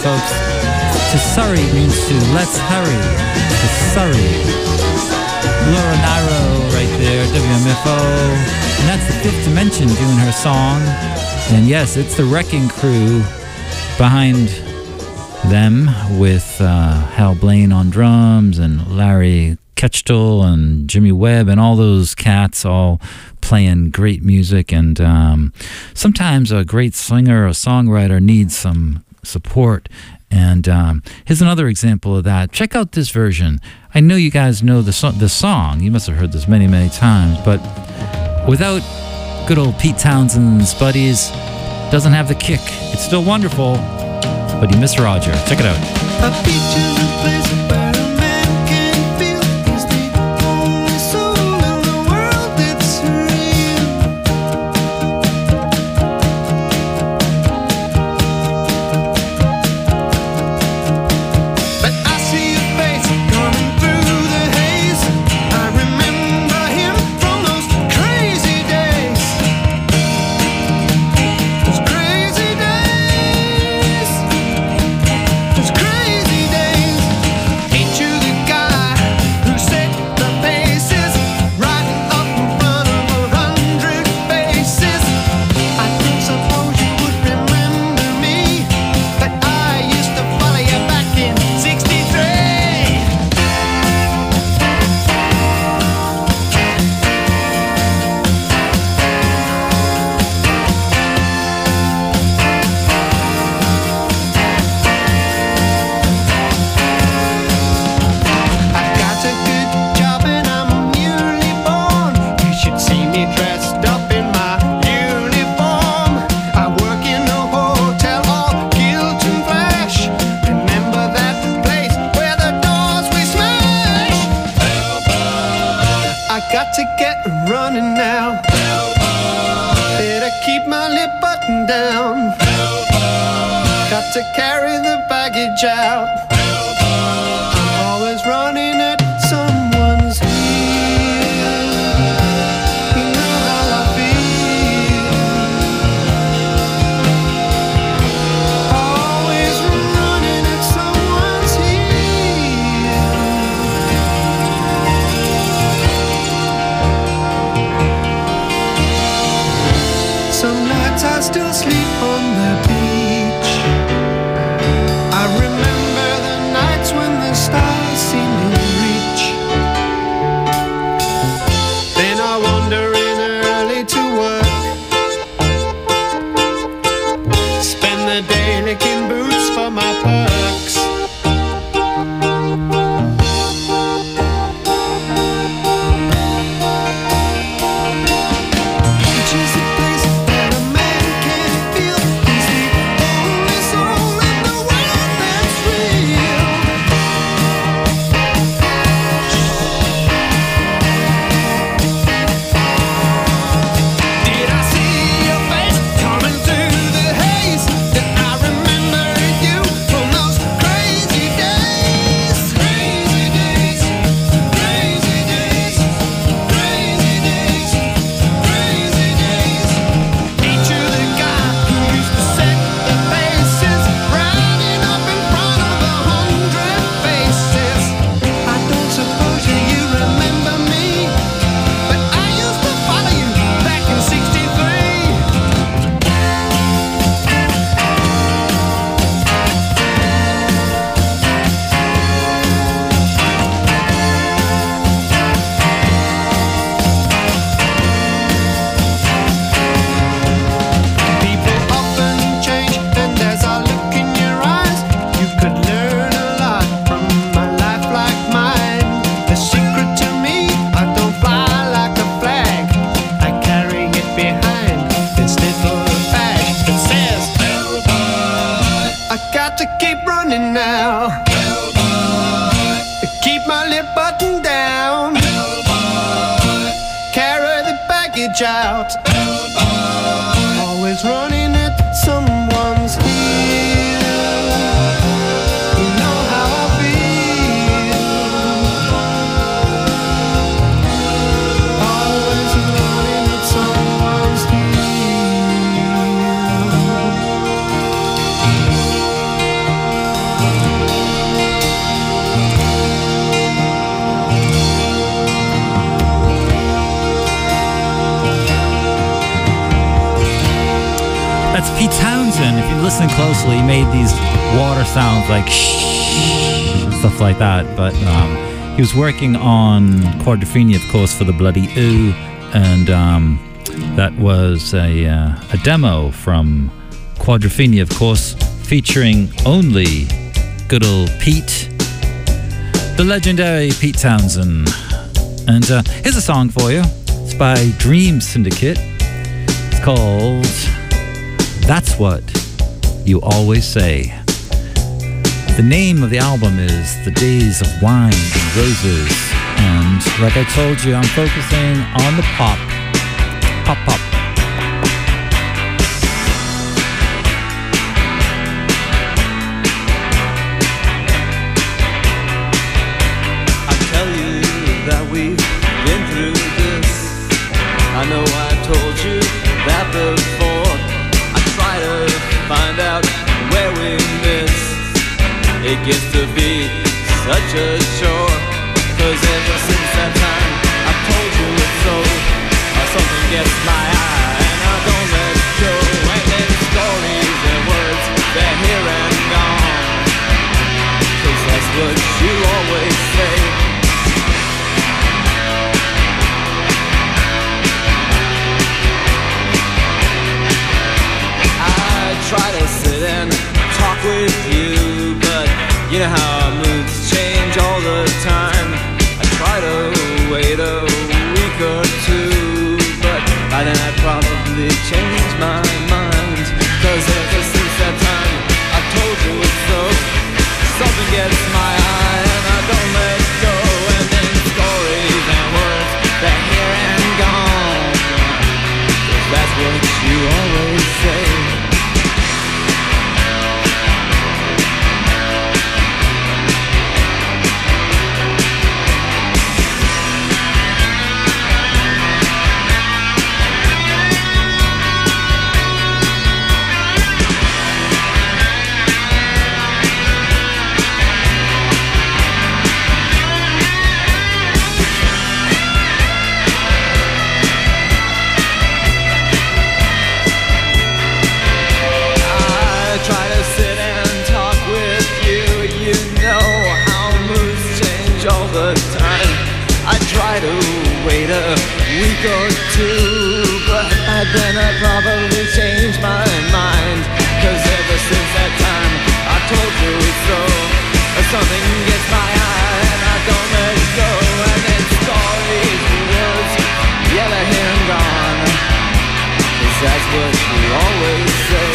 folks. To Surrey means to let's hurry. To Surrey. Laura Nairo right there, WMFO. And that's the Fifth Dimension doing her song. And yes, it's the Wrecking Crew behind them with Hal Blaine on drums and Larry Ketchtel and Jimmy Webb and all those cats all playing great music. And sometimes a great singer or songwriter needs some support. And here's another example of that. Check out this version. I know you guys know the song. You must have heard this many, many times. But without good old Pete Townshend's buddies, doesn't have the kick. It's still wonderful, but you miss Roger. Check it out. A beach is a place where a man can feel he's the only soul in the world that's real. But I see your face coming through the haze. I remember him from those crazy days. Those crazy days. Those crazy days. Ain't you the guy who set the paces right up in front of 100 faces? I don't suppose you would remember me, but I used to follow you back in '63. I've got a good job and I'm newly born. You should see me dressed up in my uniform. I work in a hotel, all guilt and flash. Remember that place where the doors we smash? I got to get running now. Better keep my lip buttoned down. Got to carry the baggage out. I'm always running at someone's heel. You know how I feel. Always running at someone's heel. Some nights I still sleep on the beach. I remember the nights when the stars seemed in reach. Then I wander in early to work. Spend the day licking boots for my perks. Beach is a place where a man can feel he's the only soul in the world that's real. Did I see your face coming through the haze? Did I remember you from those crazy days? Crazy days, crazy days, crazy days, crazy days. Ain't you the guy who used to set the paces, riding up in front of 100 faces? I don't suppose you remember me, but I used to follow you back in '63. People often change, and as I look in your eyes, you could learn a lot from a life like mine. The secret to me, I don't fly like a flag. I carry it behind this little bag that says, I got to keep running now. Keep my lip buttoned down. Carry the baggage out. Always running at someone's heel. You know how I feel. Always running at someone's heel. That's Pete Townsend. If you listen closely, he made these water sounds like shh, stuff like that. But he was working on Quadrophenia, of course, for the Bloody Ooh, and that was a demo from Quadrophenia, of course, featuring only good old Pete, the legendary Pete Townsend. And here's a song for you. It's by Dream Syndicate. It's called That's What You Always Say. The name of the album is The Days of Wine and Roses. And like I told you, I'm focusing on the pop. Pop, pop. I tell you that we've been through this. I know I told you that before. I try to find out where we miss. It gets to be such a chore. 'Cause ever since that time I told you it's so, something gets my eye and I don't let go. And then stories and words, they're here and gone. 'Cause that's what you always say. Try to sit and talk with you, but you know how our moods change all the time. I try to wait a week or two, but by then I'd probably change my mind. 'Cause ever since that time I told you it's so, something gets my eye and I don't let go. And then stories and words, they're here and gone. 'Cause that's what you always say. Wait a week or two, but then I'd probably change my mind. 'Cause ever since that time I told you so, something gets my eye and I don't let go. And then stories and words, yeah, they're here and gone. 'Cause that's what we always say.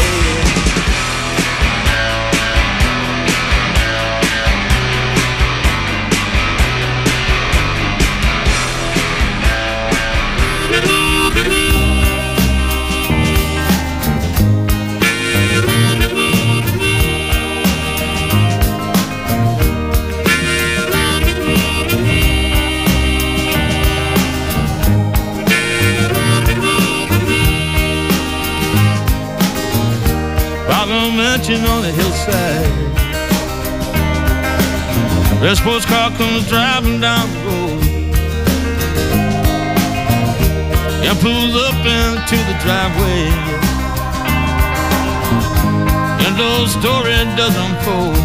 Mansion on the hillside. Red sports car comes driving down the road and pulls up into the driveway. And the story does unfold.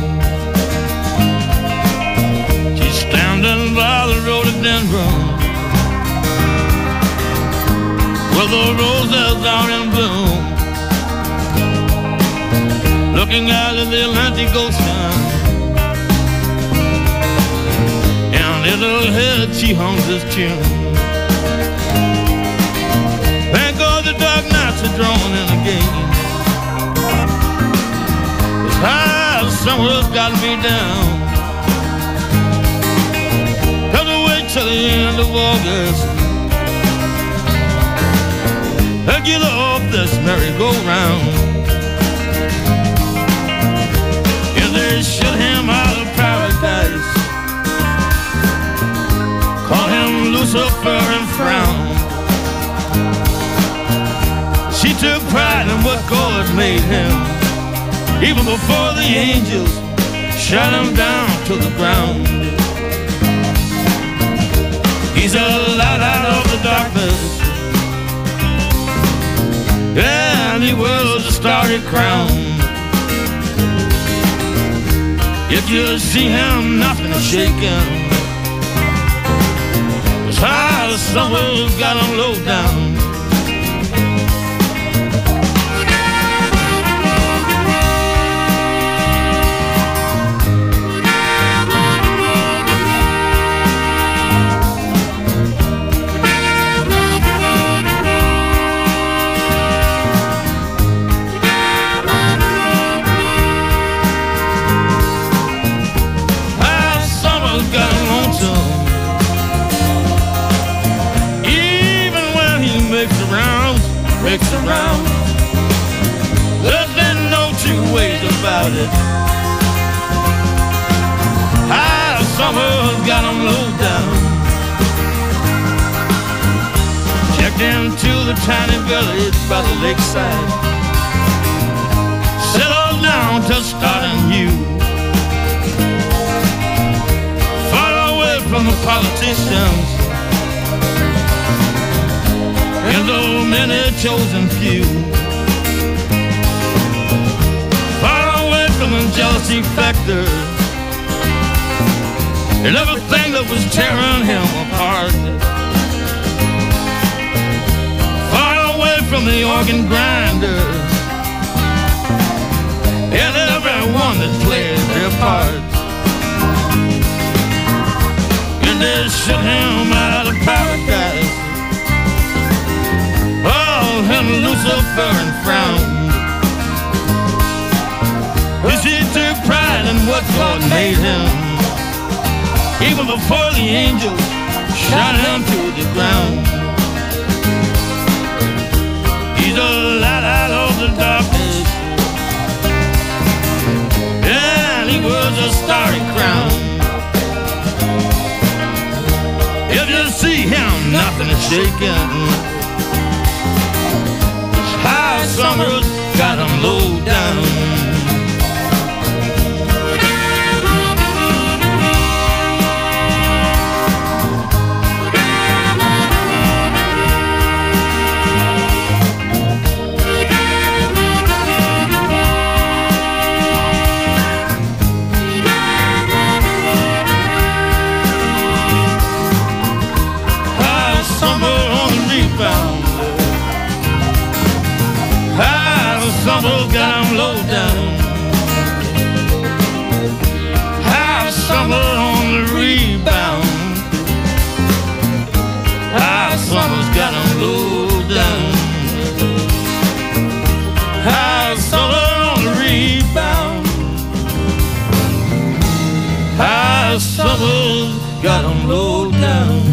She's standing by the rhododendron where the roses are in bloom, looking out at the Atlantic Ocean. And in her head she hums this tune. Thank God the dark nights are drawn in again. This high summer's got me down. 'Cause I wait till the end of August to get off this merry-go-round. They shut him out of paradise, call him Lucifer and frown. She took pride in what God made him, even before the angels shut him down to the ground. He's a light out of the darkness, and he was a starry crown. If you see him, nothing is shaking. It's how the summer's got him low down. Makes around. There's no two ways about it. High summer's got him low down. Checked into the tiny village by the lakeside. Settled down to starting new. Far away from the politicians and the many chosen few. Far away from the jealousy factor and everything that was tearing him apart. Far away from the organ grinder and everyone that played their part. And they shook him out of paradise. And Lucifer and frowned. Yes, he took pride in what God made him. Even before the angels shot him to the ground. He's a light out of the darkness, and he wears a starry crown. If you see him, nothing is shaking. Summer's got him low down. Summer's got him low down. High summer on the rebound. High summer's got him low down. High summer on the rebound. High summer's got him low down.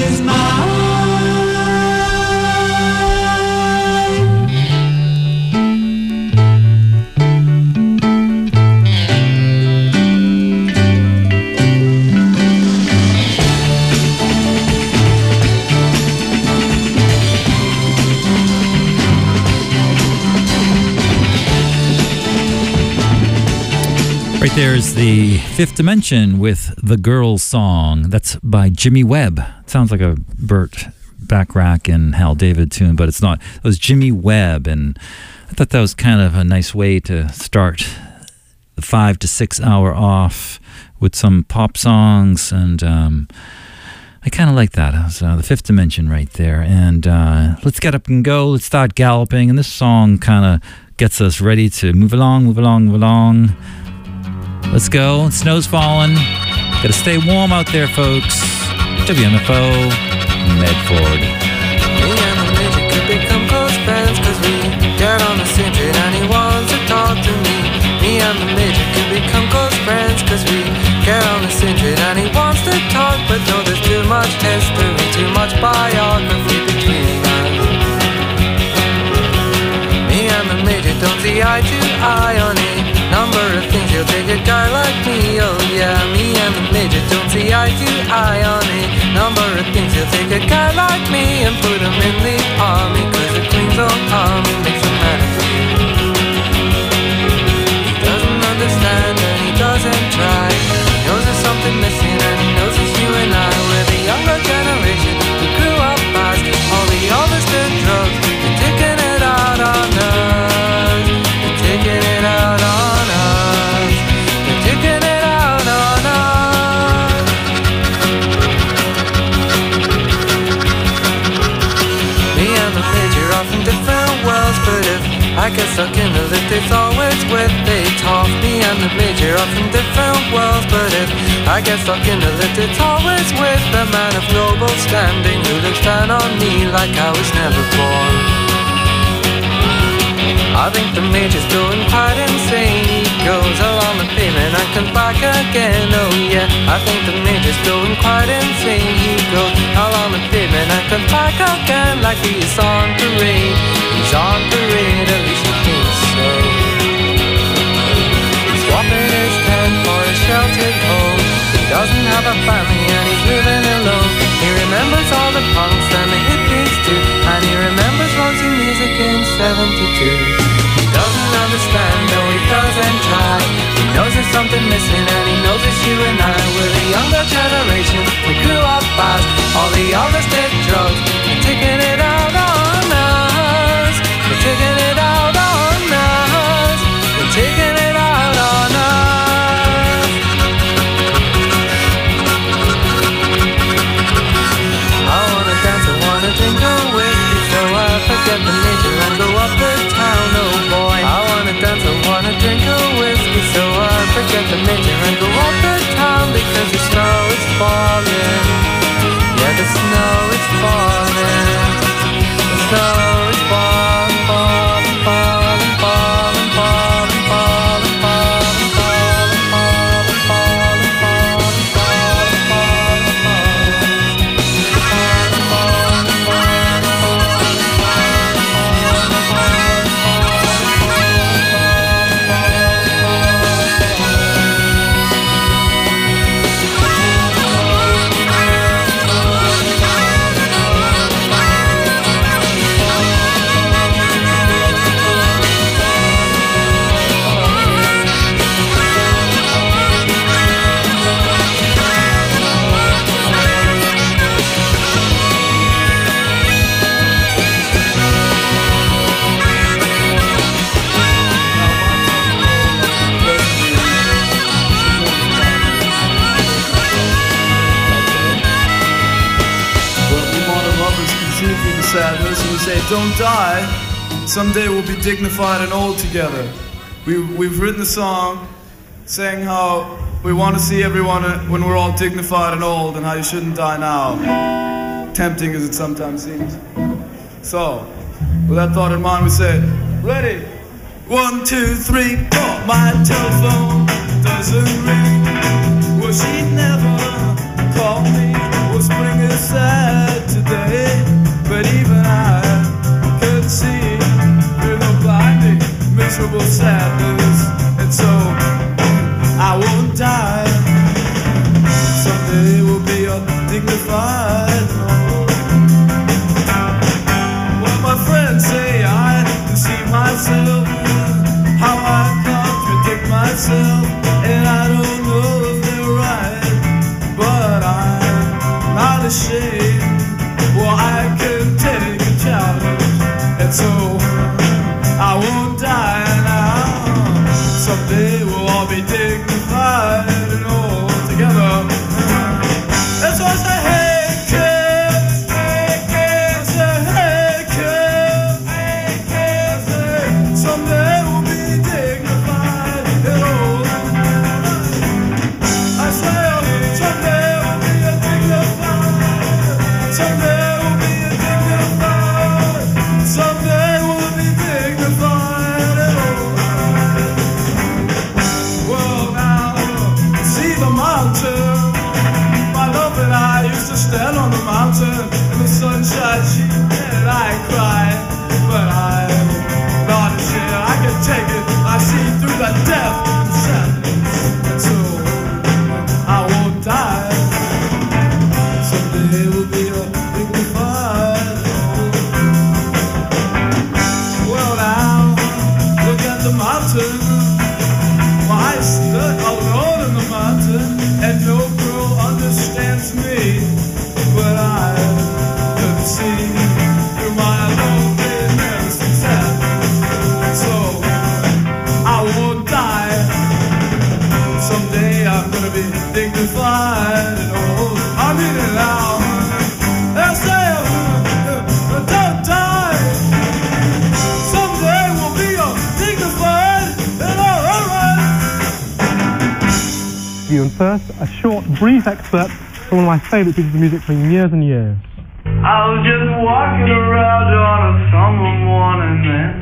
is mine. Right there is the Fifth Dimension with The Girls Song. That's by Jimmy Webb. It sounds like a Burt Bacharach and Hal David tune, but it's not. It was Jimmy Webb, and I thought that was kind of a nice way to start the 5 to 6 hour off with some pop songs, and I kind of like that. It was the Fifth Dimension right there. And let's get up and go. Let's start galloping, and this song kind of gets us ready to move along, move along, move along. Let's go. Snow's falling. Gotta stay warm out there, folks. WMFO, Medford. Me and the Major could become close friends, cause we get on the same train and he wants to talk to me. Me and the Major could become close friends, cause we get on the same train and he wants to talk, but no, there's too much history, too much biography between us. Me and the Major don't see eye to eye on a number of things. He'll take a guy like me, oh yeah. Me and the Major don't see eye to eye on a number of things. He'll take a guy like me and put him in the army, cause the Queen's own army makes a man of you. He doesn't understand and he doesn't try. He knows there's something missing and he knows it's you and I. We're the younger generation who grew up fast. All the others did drugs, they're taking it out on us. They're taking it out on us. They're taking it out on us. Me and the Major are from different worlds, but if I get stuck in the lift, it's always with a talk. Me and the Major are from different worlds, but if I get stuck in the lift, it's always with a man of noble standing who looks down on me like I was never born. I think the Major's going quite insane. He goes along the pavement and comes back again, oh yeah. I think the Major's going quite insane. He goes along the pavement and comes back again, like he's on parade. He's on parade, at least he thinks so. He's swapping his tent for a sheltered home. He doesn't have a family and he's living alone. He remembers all the punks and the hippies too, and he remembers Roxy Music in 72. He doesn't understand, no he doesn't try. He knows there's something missing and he knows it's you and I. We're the younger generation, we grew up fast. All the others did drugs, they're taking it out on us. They're taking it out on us. They're taking it out on us. I wanna dance, I wanna drink a whiskey, so I forget the Major and go up the town, oh boy. I wanna dance, I wanna drink a whiskey, so I forget the Major and go up the town, because the snow is falling. Yeah, the snow is falling. The snow is falling, falling, falling, falling, falling, falling, falling, falling, falling, falling, falling, falling, falling, sadness and we say, don't die, someday we'll be dignified and old together. We've written the song saying how we want to see everyone when we're all dignified and old, and how you shouldn't die now, tempting as it sometimes seems. So, with that thought in mind, we say, ready? 1, 2, 3, 4. My telephone doesn't ring. Well, she'd never call me. Well, spring is sad. dignified. Well, my friends say I deceive myself, how I contradict myself, and I don't know if they're right, but I'm not ashamed. Well, I can take a challenge, and so I won't die now. Someday we'll all be dignified and all together. That's why I say, hey kids, hey kids, hey kids, hey kids, hey. Someday we'll be dignified and all. I say, someday we'll be dignified. Someday we'll be dignified. Someday we'll be dignified and all. Well, now, see the mountain. My love and I used to stand on the mountain in the sunshine. She and I cry, but I'm not ashamed. I can take it. I see through the death and sadness, so I won't die. Someday we'll be dignified. Well, now look at the mountain. Well, I stood alone in the mountain, and no girl understands me, but I could see through my loneliness and sadness, so I won't die. Someday I'm gonna be dignified and old. I mean it now. They'll say, don't die. Someday we'll be dignified and alright. You and first, a short, brief excerpt from one of my favourite pieces of music from years and years. I was just walking around on a summer morning and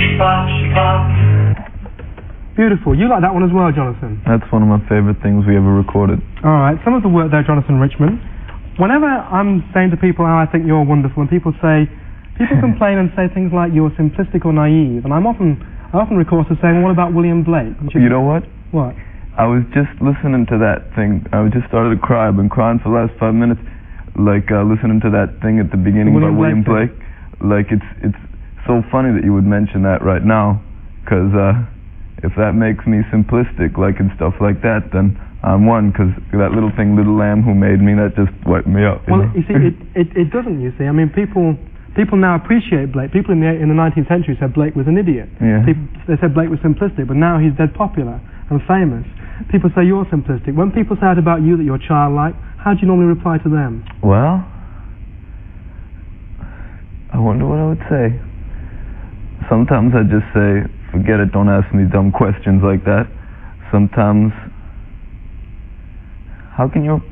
Beautiful. You like that one as well, Jonathan? That's one of my favorite things we ever recorded. All right. Some of the work there, Jonathan Richman. Whenever I'm saying to people how I think you're wonderful, and people complain and say things like you're simplistic or naive, and I often recourse to saying, what about William Blake? You know what? What? I was just listening to that thing. I just started to cry. I've been crying for the last 5 minutes, listening to that thing at the beginning by William Blake. Like, it's so funny that you would mention that right now, because if that makes me simplistic, like, and stuff like that, then I'm one, because that little thing, Little Lamb Who Made Me, that just wiped me up. Well, you see, it doesn't, you see. I mean, people now appreciate Blake. People in the 19th century said Blake was an idiot. Yeah. They said Blake was simplistic, but now he's dead popular and famous. People say you're simplistic. When people say it about you that you're childlike, how do you normally reply to them? Well, I wonder what I would say. Sometimes I just say, forget it, don't ask me dumb questions like that. Sometimes, how can you...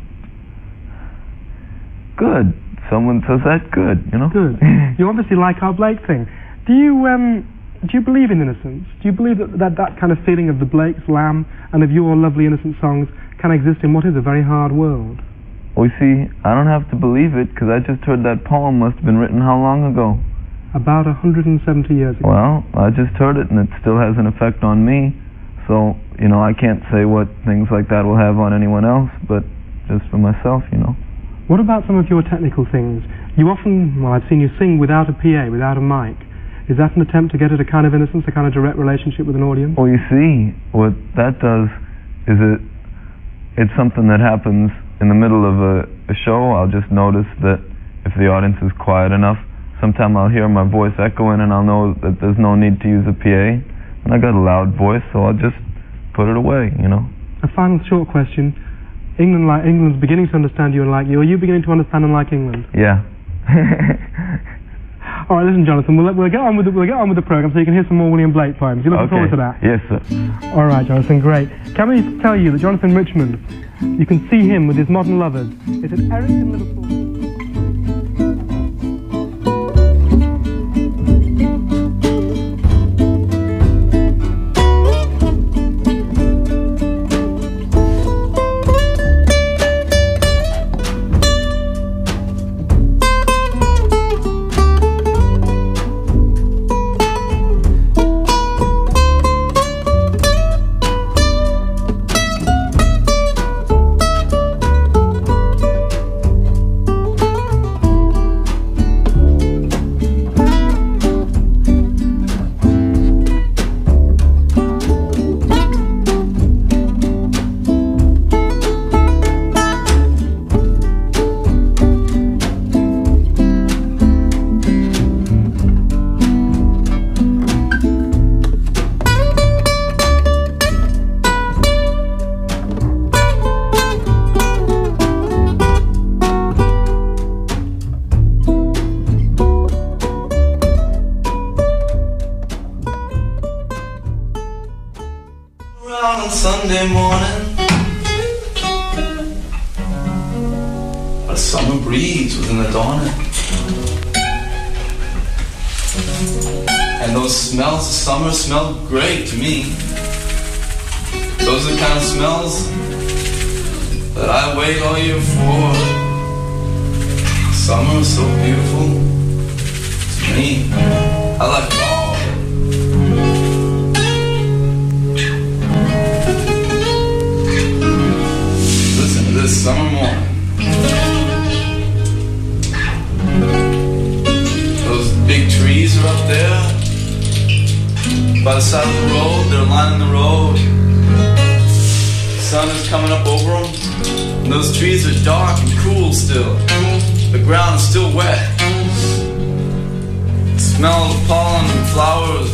Good. Someone says that, good, you know? Good. You obviously like our Blake thing. Do you believe in innocence? Do you believe that kind of feeling of the Blake's Lamb and of your lovely innocent songs can exist in what is a very hard world? Well, you see, I don't have to believe it, because I just heard that poem must have been written how long ago? About 170 years ago. Well, I just heard it, and it still has an effect on me. So, I can't say what things like that will have on anyone else, but just for myself, What about some of your technical things? You often, I've seen you sing without a PA, without a mic. Is that an attempt to get at a kind of innocence, a kind of direct relationship with an audience? Well, you see, what that does is it's something that happens in the middle of a show. I'll just notice that if the audience is quiet enough, sometime I'll hear my voice echoing and I'll know that there's no need to use a PA. And I got a loud voice, so I'll just put it away, A final short question. England's beginning to understand you and like you. Are you beginning to understand and like England? Yeah. All right, listen, Jonathan. We'll get on with the program, so you can hear some more William Blake poems. You looking forward to that? Yes, sir. All right, Jonathan. Great. Can we tell you that Jonathan Richman, you can see him with his modern lovers. It's at Eric in Liverpool. on a Sunday morning. A summer breeze was in the dawning. And those smells of summer smelled great to me. Those are the kind of smells that I wait all year for. Summer is so beautiful to me. I like it all. Listen to this summer morning. Those big trees are up there by the side of the road. They're lining the road. The sun is coming up over them. And those trees are dark and cool still. The ground is still wet. The smell of pollen and flowers.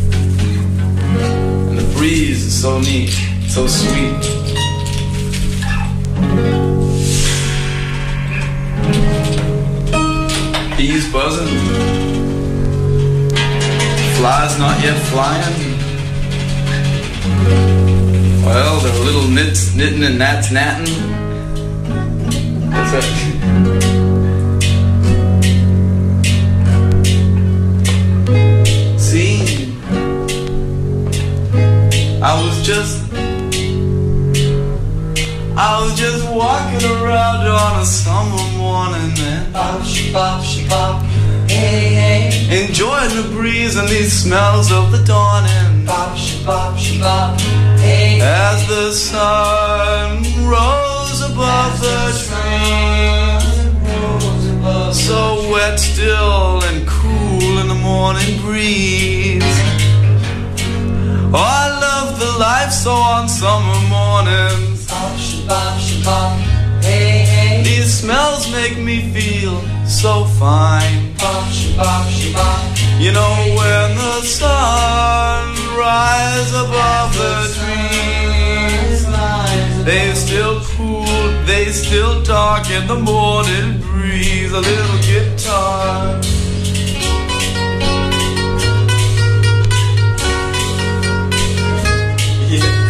And the breeze is so neat, so sweet. Bees buzzing. Flies not yet flying. Well, there are little nits knitting and gnats natting. That's it. See, I was just walking around on a summer morning and bop, she-bop, she-bop, hey, hey, enjoying the breeze and these smells of the dawning. Bop, she-bop, she-bop, hey, as the sun rose above the trees, so wet still and cool in the morning breeze. Oh, I love the life so on summer mornings. Bop, she-bop, she-bop, hey, hey, these smells make me feel so fine. Bop, she-bop, she-bop, you know, when the sun rises above the trees, they still cool, they still dark in the morning breeze. A little guitar, yeah.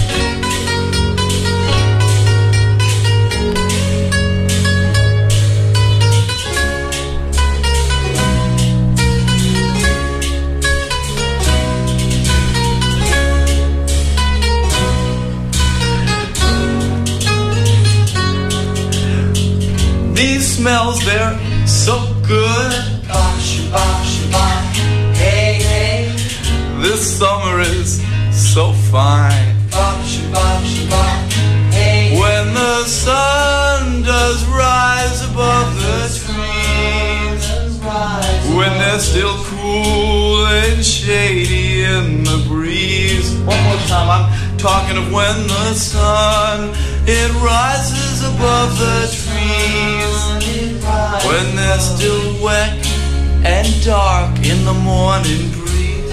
These smells, they're so good. Bop, she-bop, she-bop, hey, hey, this summer is so fine. Bop, she-bop, she-bop, hey, when the sun does rise above the trees, when they're still cool and shady in the breeze. One more time, I'm talking of when the sun, it rises above the trees, when they're still wet and dark in the morning breeze.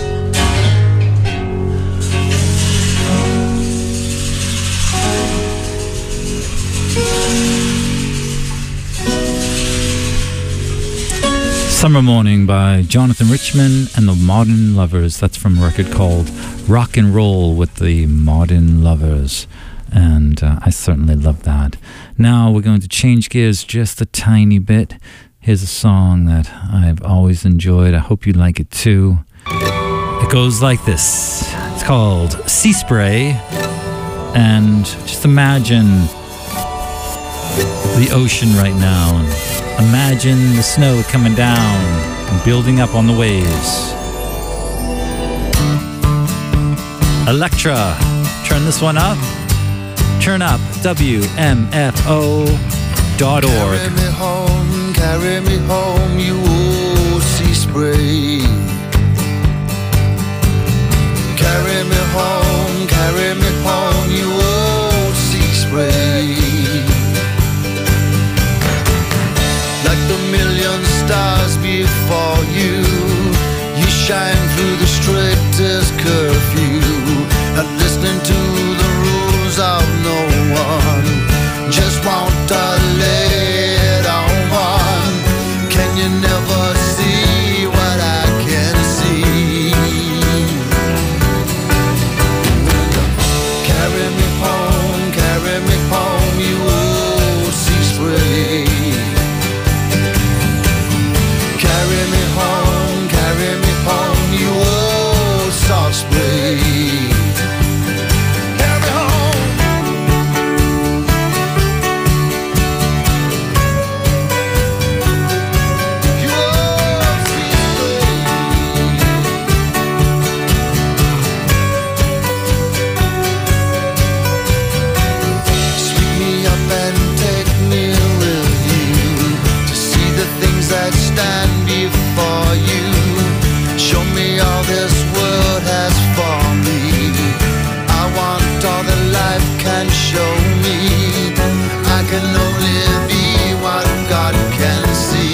Summer Morning by Jonathan Richman and the Modern Lovers. That's from a record called Rock and Roll with the Modern Lovers. And I certainly love that. Now we're going to change gears just a tiny bit. Here's a song that I've always enjoyed. I hope you like it too. It goes like this. It's called Sea Spray. And just imagine the ocean right now. And imagine the snow coming down and building up on the waves. Electra, turn this one up. Turn up WMFO.org. Carry me home, you old sea spray. Carry me home, you old sea spray. Like the million stars before you, you shine through the strictest curfew. Not listening to the rules of no one, just want to let on. Can you never see what I can see? stand before you. Show me all this world has for me. I want all that life can show me. I can only be what God can see.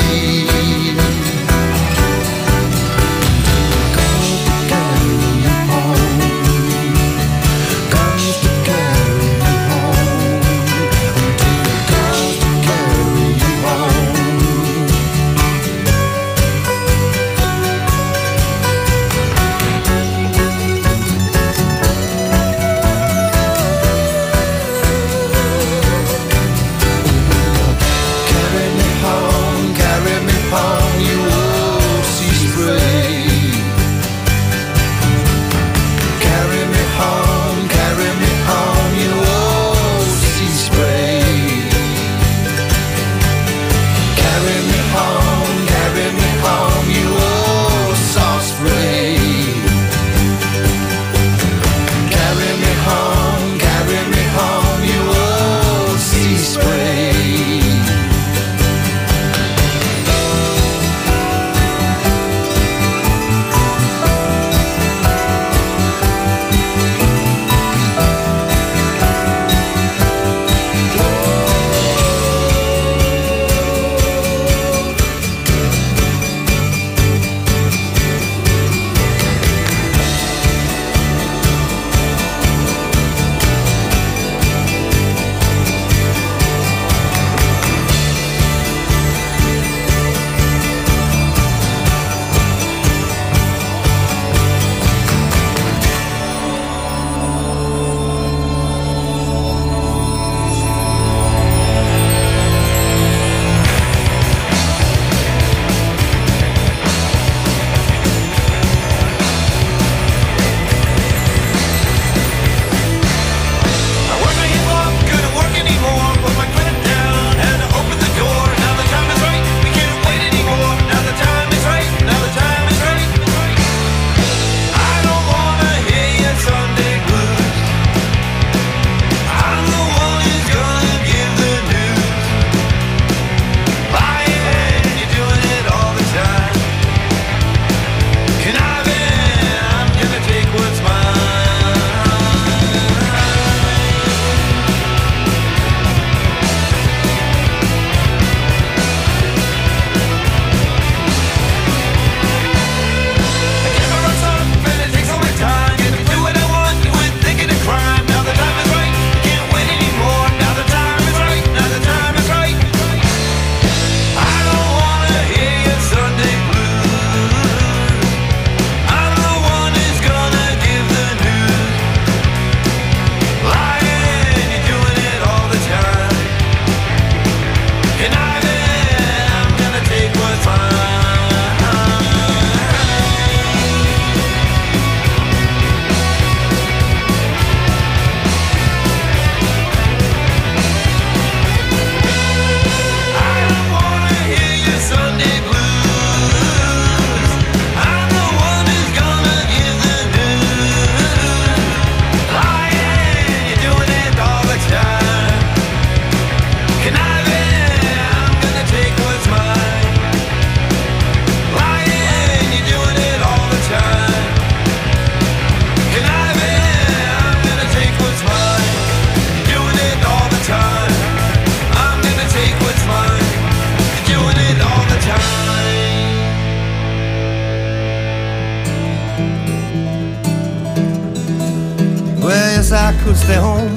I could stay home,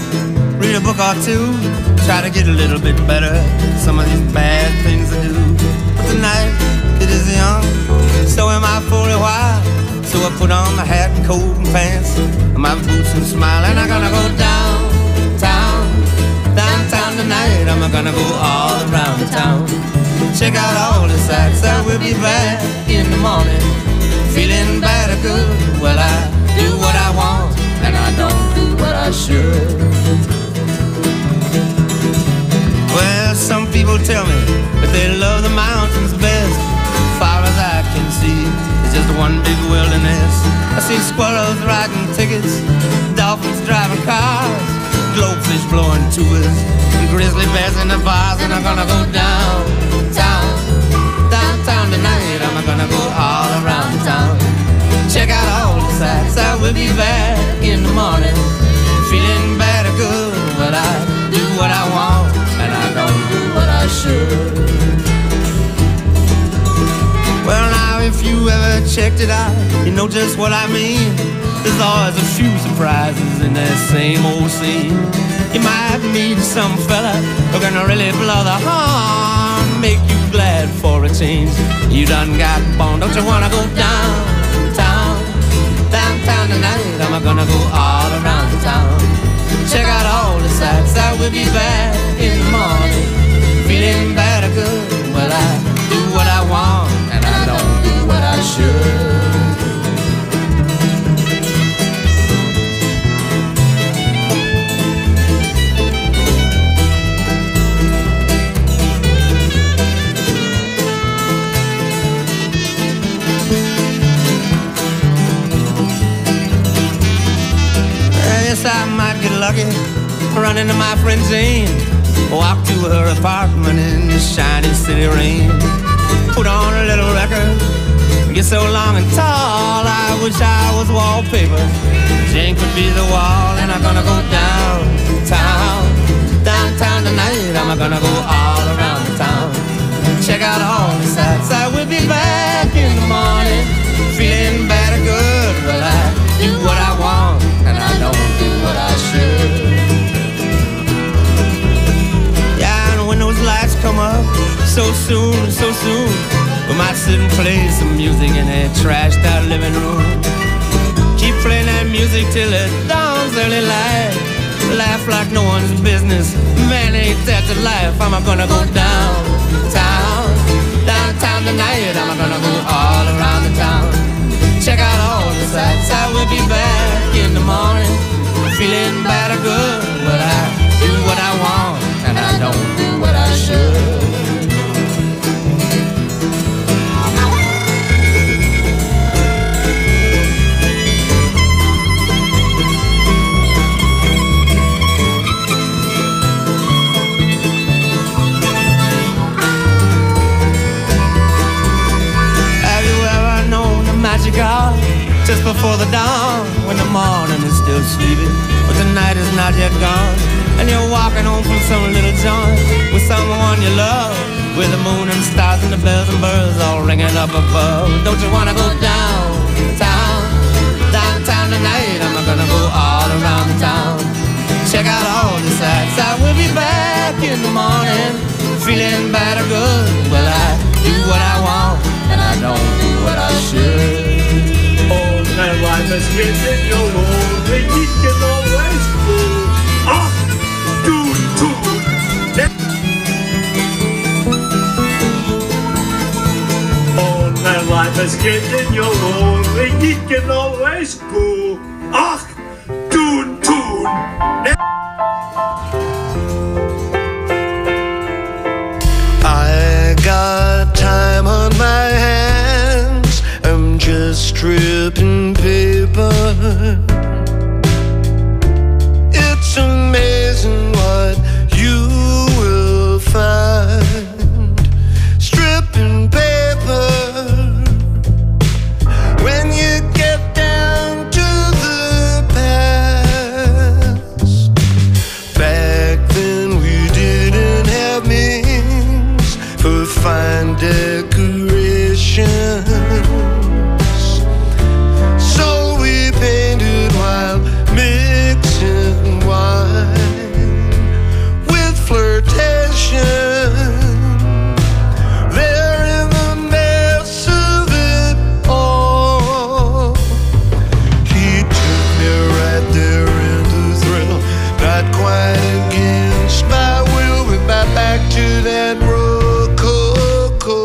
read a book or two, try to get a little bit better some of these bad things I do. But tonight it is young, so am I for a while. So I put on my hat and coat and pants and my boots and smile, and I'm gonna go downtown tonight. I'm gonna go all around town, check out all the sights. I will be back in the morning, feeling bad or good. Well, I do what I want and I don't do what I should. Well, some people tell me that they love the mountains best. As far as I can see, it's just one big wilderness. I see squirrels riding tickets, dolphins driving cars, glowfish blowing tours, and grizzly bears in the bars. And I'm gonna go downtown checked it out, you know just what I mean. There's always a few surprises in that same old scene. You might meet some fella who can really blow the horn, make you glad for a change. You done got born, don't you wanna go downtown? Downtown tonight, I'm gonna go all around the town. Check out all the sights, I will be back in the morning, feeling better good. Well, I do what I want, and I don't do what I should. Yes, I might get lucky, run into my friend Jane, walk to her apartment in the shiny city rain, put on a little record, get so long and tall, I wish I was wallpaper, Jane could be the wall, and I'm gonna go downtown, downtown tonight, I'm gonna go all around the town, check out all the sights, I will be back in the morning, feeling better good, well I do what I want, and I don't do what I should. Yeah, and when those lights come up, so soon, we might sit and play some music in that trashed out living room. Keep playing that music till it dawns early light. Laugh like no one's business, man, ain't that the life. I'm gonna go downtown, downtown tonight, I'm gonna go all around the town. Check out all the sights, I will be back in the morning, feeling better good. Well, I do what I want, and I don't do what I should. Magic hour, just before the dawn, when the morning is still sleeping, but the night is not yet gone, and you're walking home from some little joint with someone you love, with the moon and stars and the bells and birds all ringing up above. Don't you wanna go downtown, downtown tonight? I'm gonna go all around the town, check out all the sights. I will be back in the morning, feeling better good. Well, I do what I want, and I don't do what I should. All my life has been your own, they can always go. Ah, do. All my life has been your own, they can always go. Ah, do. I got time on my hands, I'm just stripping paper. It's amazing what you will find stripping paper when you get down to the past. Back then we didn't have means for fine decorations, so we painted while mixing wine with flirtation. There in the mess of it all, he took me right there in the thrill, not quite against my will. We went back to that rococo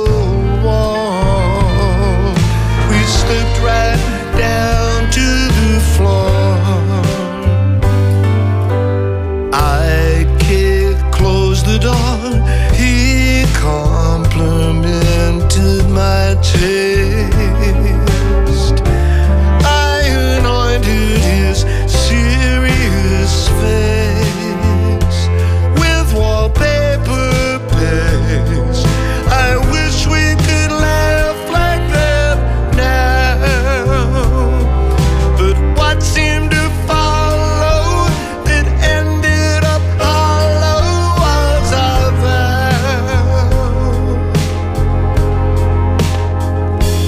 wall. We slipped right down to the floor. I closed the door. He complimented my taste. I anointed his serious face with wallpaper paste. I wish we could laugh like that now, but what seemed to follow that ended up hollow was our vow.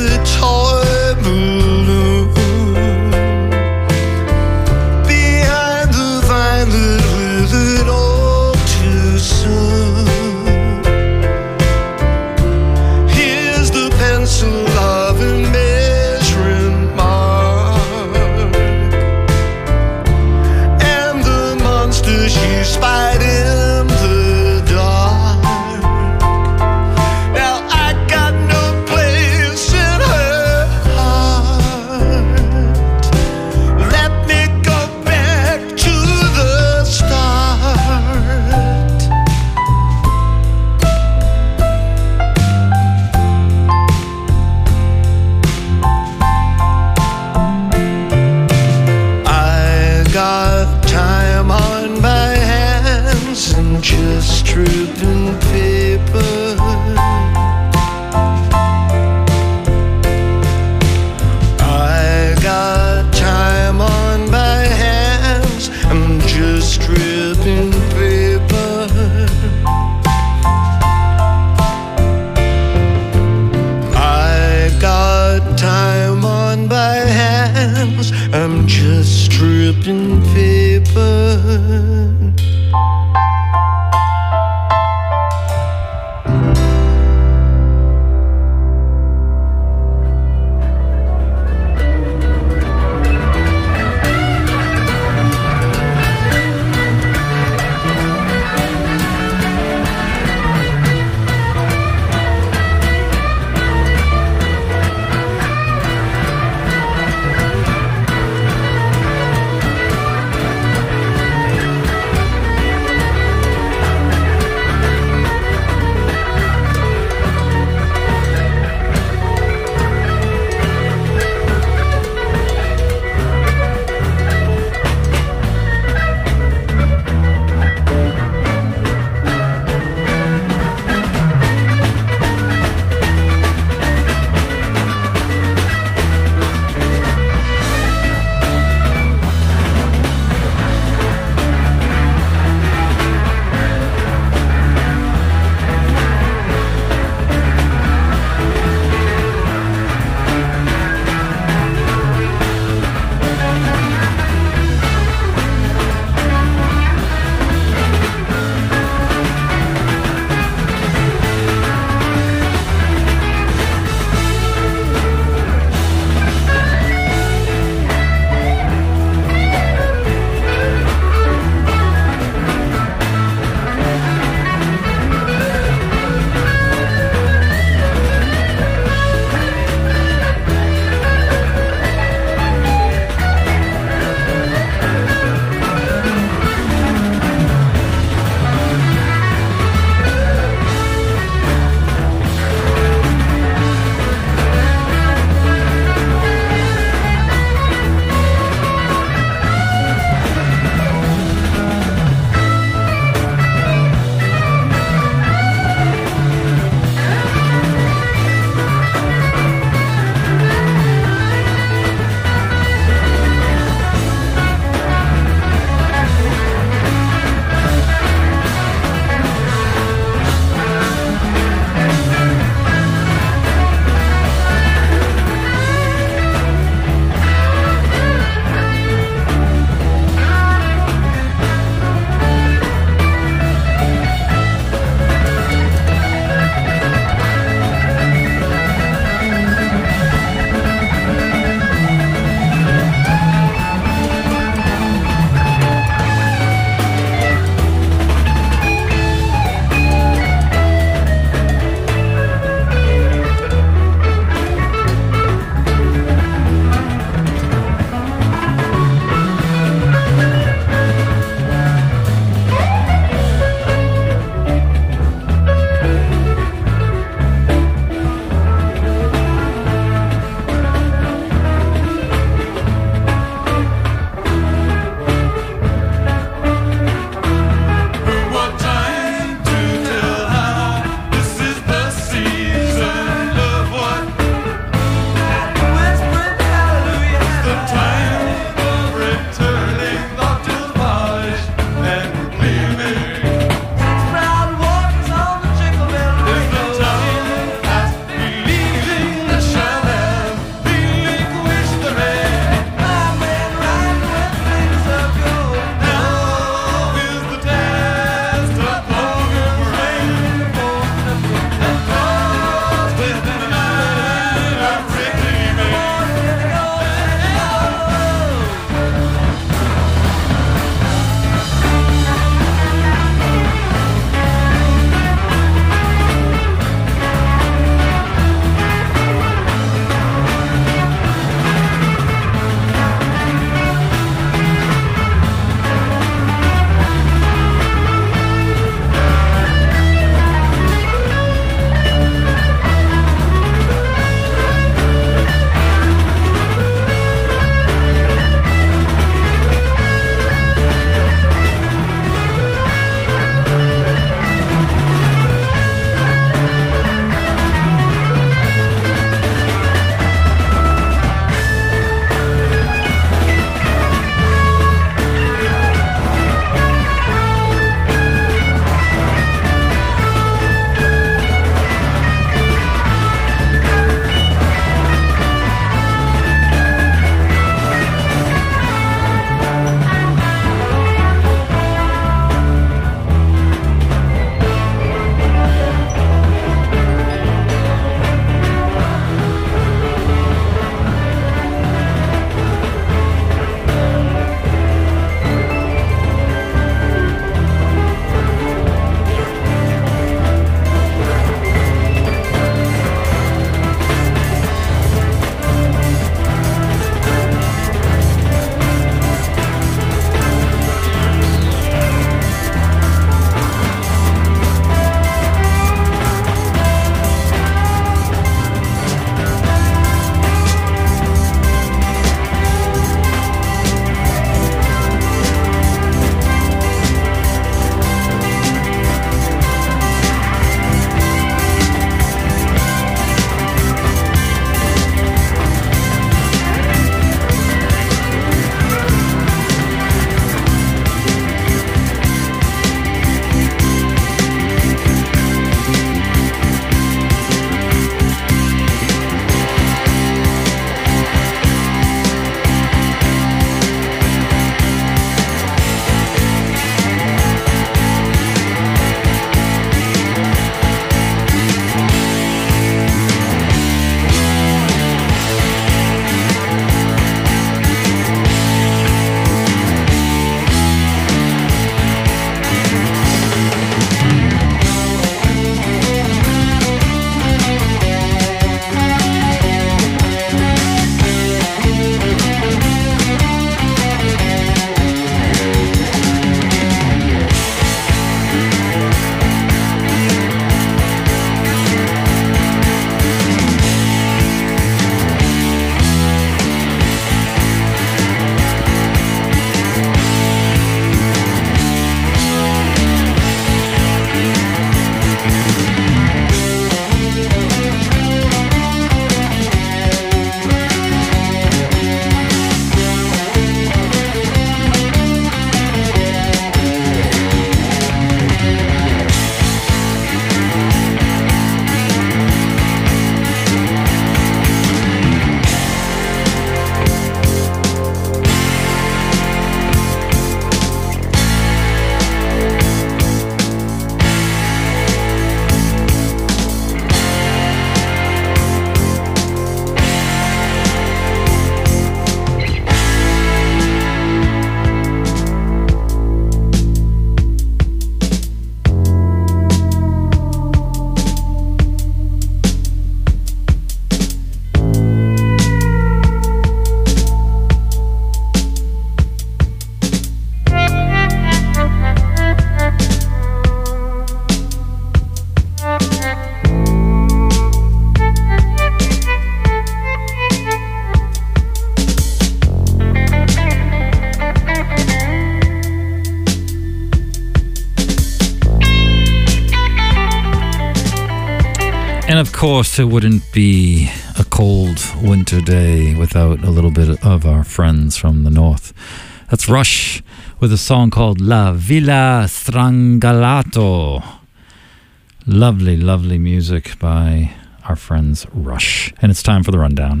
And of course, it wouldn't be a cold winter day without a little bit of our friends from the north. That's Rush with a song called La Villa Strangalato. Lovely, lovely music by our friends Rush. And it's time for the rundown.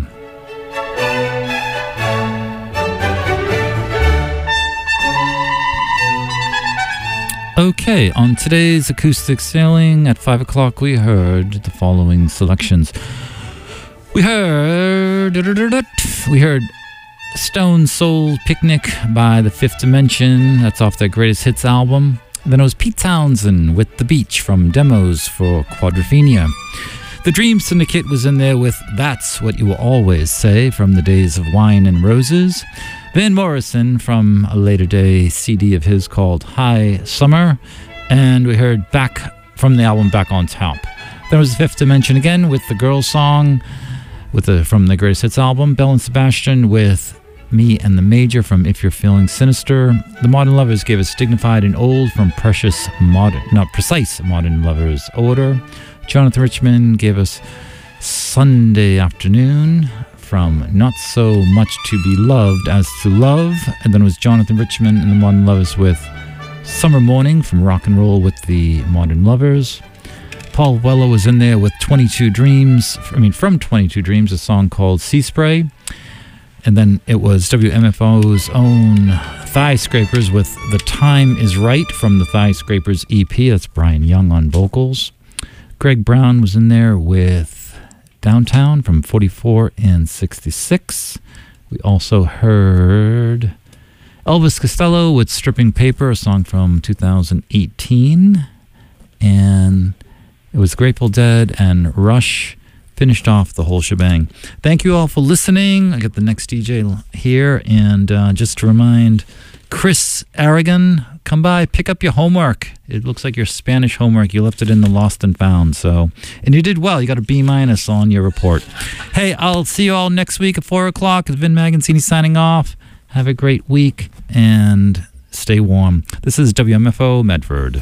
Okay, on today's Acoustic Sailing at 5 o'clock, we heard the following selections. We heard Stone Soul Picnic by The Fifth Dimension. That's off their Greatest Hits album. Then it was Pete Townsend with The Beach from Demos for Quadrophenia. The Dream Syndicate was in there with That's What You Will Always Say from the days of Wine and Roses. Van Morrison from a later day CD of his called High Summer. And we heard Back from the album Back on Top. There was The Fifth Dimension again with the Girl Song from the Greatest Hits album. Belle and Sebastian with Me and the Major from If You're Feeling Sinister. The Modern Lovers gave us Dignified and Old from Precise Modern Lovers Order. Jonathan Richman gave us Sunday Afternoon from Not So Much to Be Loved as to Love. And then it was Jonathan Richman and the Modern Lovers with Summer Morning from Rock and Roll with the Modern Lovers. Paul Weller was in there with from 22 Dreams, a song called Sea Spray. And then it was WMFO's own Thigh Scrapers with The Time Is Right from the Thigh Scrapers EP. That's Brian Young on vocals. Greg Brown was in there with Downtown from 44 and 66. We also heard Elvis Costello with Stripping Paper, a song from 2018. And it was Grateful Dead and Rush finished off the whole shebang. Thank you all for listening. I got the next DJ here. And just to remind Chris Aragon, come by, pick up your homework. It looks like your Spanish homework. You left it in the Lost and Found. And you did well. You got a B- on your report. Hey, I'll see you all next week at 4 o'clock. It's Vin Magazzini signing off. Have a great week and stay warm. This is WMFO Medford.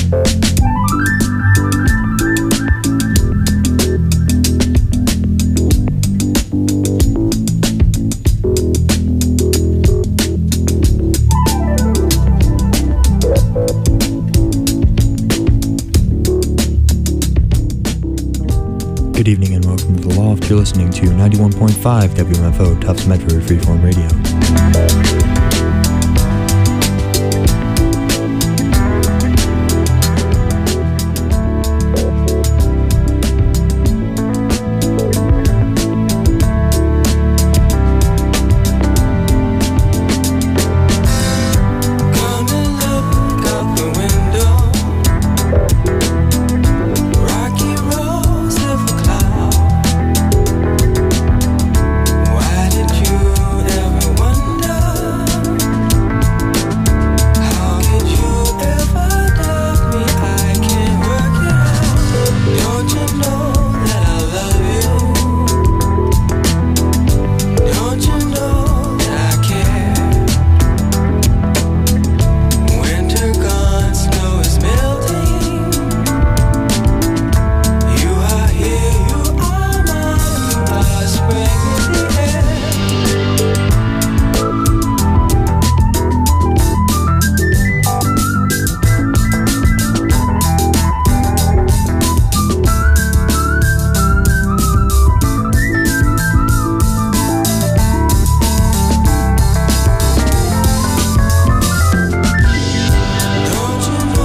Good evening and welcome to The Loft. You're listening to 91.5 WMFO Tufts Metro Freeform Radio.